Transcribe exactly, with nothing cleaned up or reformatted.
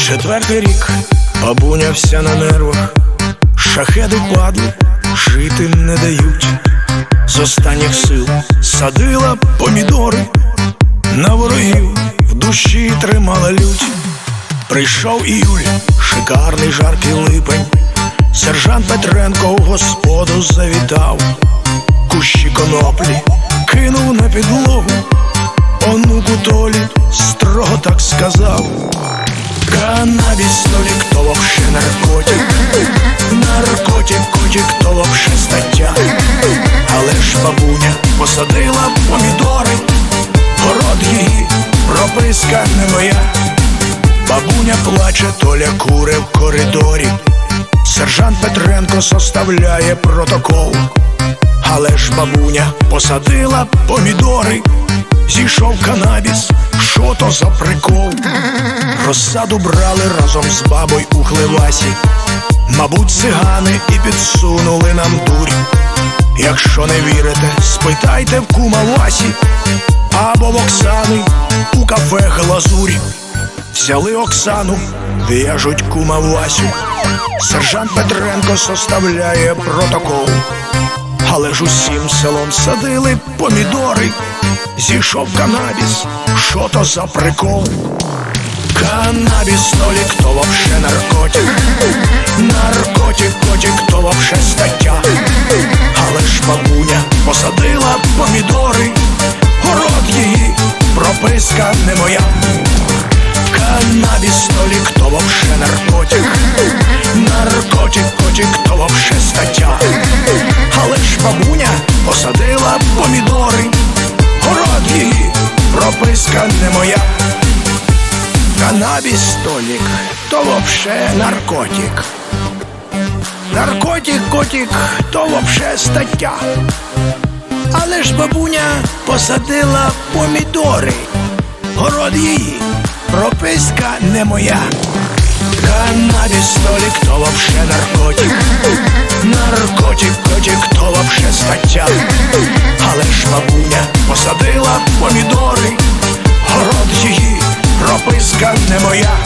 Четвертий рік, бабуня вся на нервах, шахеди падли, жити не дають. З останніх сил садила помідори, на ворогів в душі тримала лють. Прийшов іюль, шикарний жаркий липень, сержант Петренко в господу завітав. Кущі коноплі кинув на підлогу, онуку Толі строго так сказав: канабіс, Толік, то вовше наркотик, наркотик, котик, то вовше стаття. Але ж бабуня посадила помідори, город її, прописка не моя. Бабуня плаче, Толя куре в коридорі, сержант Петренко составляє протокол. Але ж бабуня посадила помідори, зійшов канабіс, що то за прикол? Розсаду брали разом з бабою у хлевасі, мабуть, цигани і підсунули нам дурь. Якщо не вірите, спитайте в кума Васі або в Оксани у кафе Глазурі. Взяли Оксану, в'яжуть кума Васю, сержант Петренко составляє протокол. Але ж усім селом садили помідори, зійшов канабіс, що то за прикол? Канабіс, Толік, то вовше наркотик, наркотик, котик, то вовше стаття. Але ж бабуня посадила помідори, город її, прописка не моя. Канабіс, Толік, то вовше наркотик, наркотик, котик, то вовше стаття. Але ж бабуня посадила помідори, город її, прописка не моя. Канабіс, Толік, то вовше наркотик, наркотик, котик, то вовше стаття. Але ж бабуня посадила помідори, город її, прописка не моя. Канабіс, Толік, то вовше наркотик, наркотик, котик, то вовше стаття. Але ж бабуня посадила помідори, город її, прописка не моя.